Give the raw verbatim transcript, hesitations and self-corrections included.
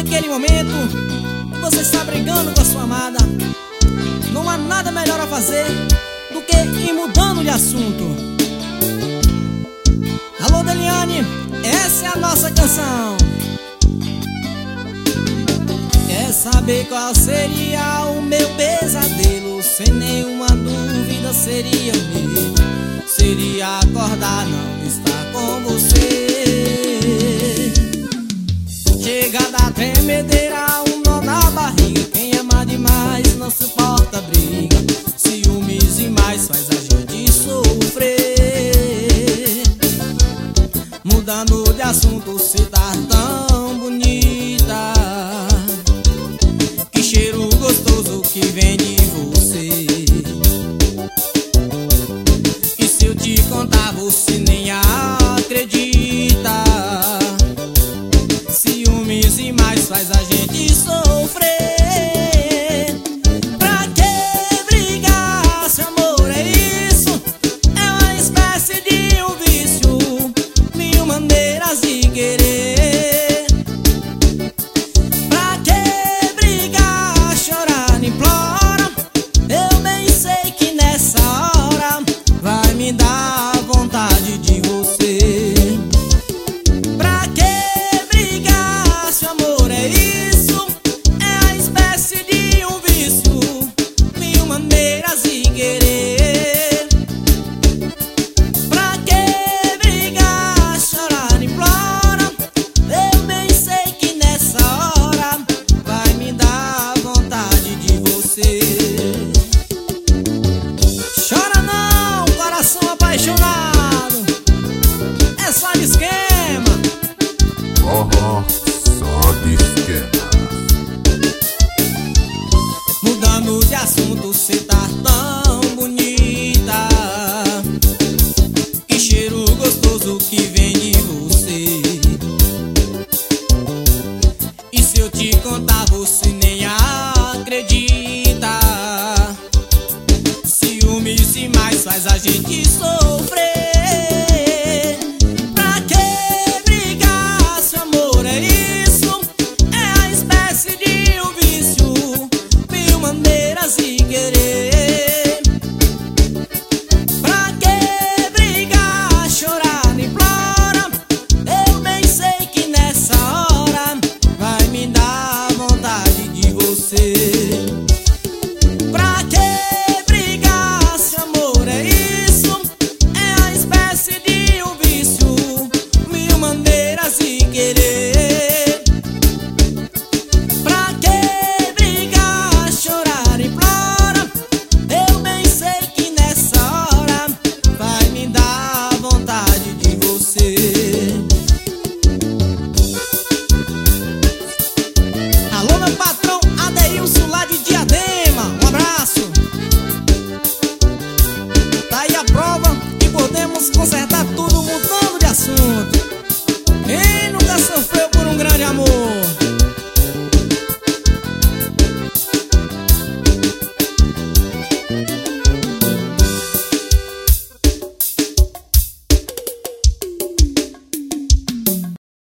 naquele momento que você está brigando com a sua amada, não há nada melhor a fazer do que ir mudando de assunto. Alô, Deliane, essa é a nossa canção. Quer saber qual seria o meu pesadelo? Sem nenhuma dúvida seria meu. Seria acordar, não estar com você. Chega da tremedeira, um nó na barriga. Quem ama demais não suporta briga. Ciúmes demais faz a gente sofrer. Mudando de assunto, cê tá tão bonita. Que cheiro gostoso que vem de você. E se eu te contar, você nem acredita. Ciúmes e mais faz a gente sofrer. Pra que brigar se amor é isso? É uma espécie de um vício, mil maneiras de querer. Pra que brigar, chorar, implora? Eu bem sei que nessa hora vai me dar vontade de você. Pra que brigar se amor é isso? É a espécie de um vício, mil maneiras de querer. Pra que brigar, chorar, implora? Eu bem sei que nessa hora vai me dar vontade de você. Chora não, coração apaixonado, é só de esquema. Forró só de esquema. Mudando de assunto, cê tá tão bonita. Que cheiro gostoso que